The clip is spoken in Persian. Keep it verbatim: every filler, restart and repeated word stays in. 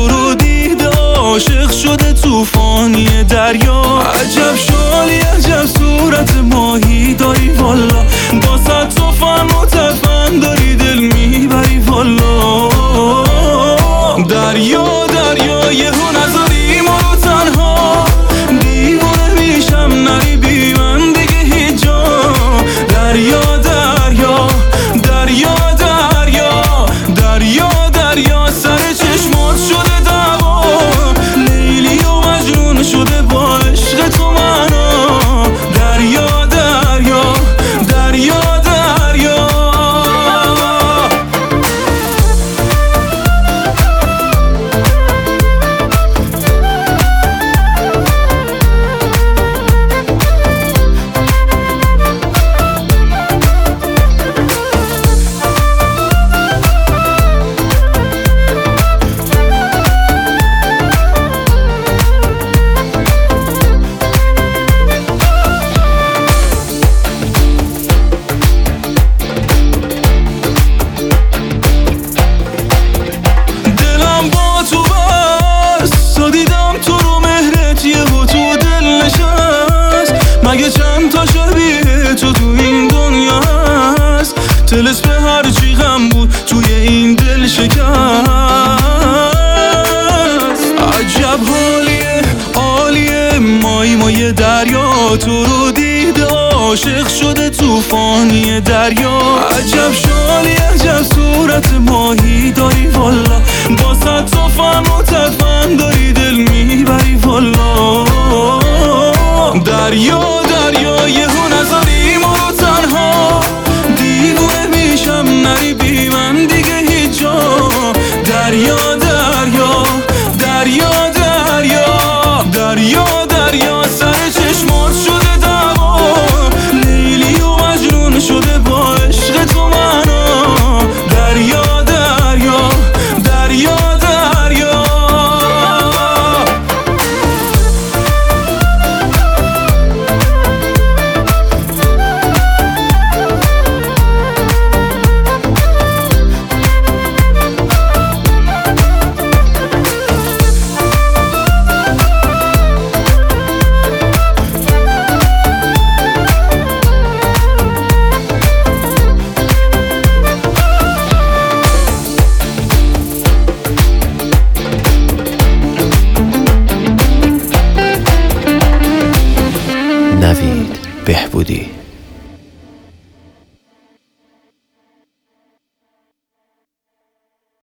تو رو دیده عاشق شده توفانی دریا. عجب شالی عجب صورت ماهی داری والا، با صد توفن متفن داری دل میبری والا. دریا دریا یهو نذاری ما رو تنها، دیوانه میشم نری بی من دیگه هیچ جا. دریا دریا دریا دریا دریا دریا سر چشمات شده دعوا، لیلی و مجنون شده با عشق تو منو. دریا دریا دریا دریا مگه چند تا شبیه تو تو این دنیا هست؟ طلسم هر چی غم بود توی این دل شکست. عجب حالیه عالیه مای مای دریا، تو رو دیده عاشق شده توفانی دریا. عجب شالی عجب صورت ماهی داری والا، با صد توفن متفن داری دل میبری والا. دریا دریا یهو نذاری ما رو تنها، دیوونه میشم نری بی من دیگه هیچ جا. دریا دریا دریا دریا دریا دریا سر چشمات شده دعوا، لیلی و مجنون شده با عشق تو منو. دریا دریا دریا دریا نوید بهبودی.